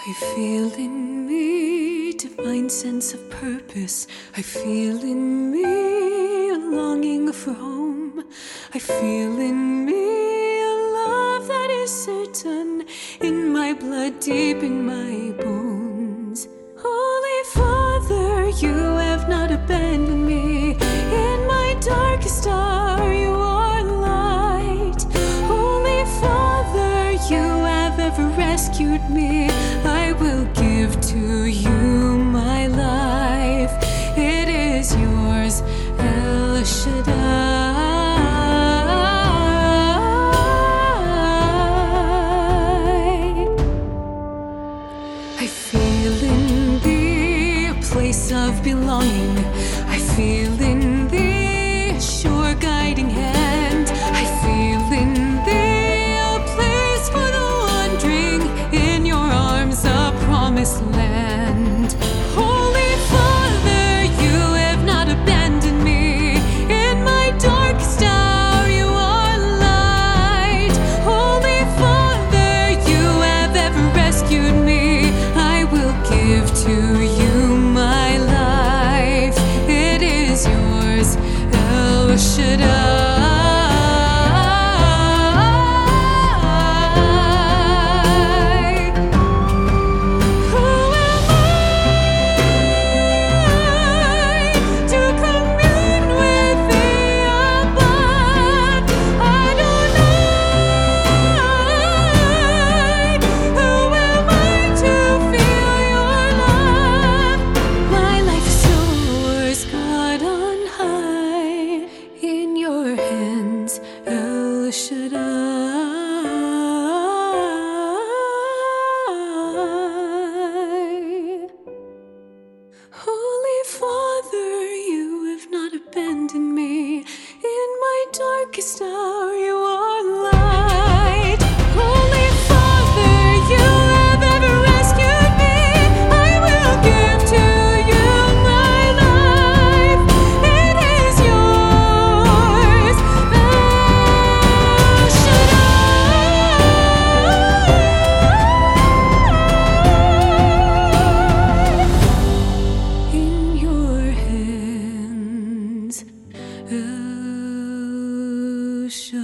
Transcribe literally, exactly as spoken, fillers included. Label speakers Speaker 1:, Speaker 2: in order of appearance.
Speaker 1: I feel in me a divine sense of purpose. I feel in me a longing for home. I feel in me a love that is certain, in my blood, deep in my bones. Holy Father, you have not abandoned me. In my darkest hour, you are light. Holy Father, you have ever rescued me. I will give to you my life. It is yours, El Shaddai. I feel in thee a place of belonging. I feel in thee a sure guiding hand. I feel in thee a place for the wandering, in your arms a promised land. Holy Father, you have not abandoned me. In my darkest hour, you are light. Holy Father, you have ever rescued me. I will give to you my life. It is yours, El Shaddai. Shaddai. Holy Father, you have not abandoned me. In my darkest hour, you are light. Holy Father, you have ever rescued me. I will give to you my life. It is yours, El Shaddai. In your hands, El Shaddai.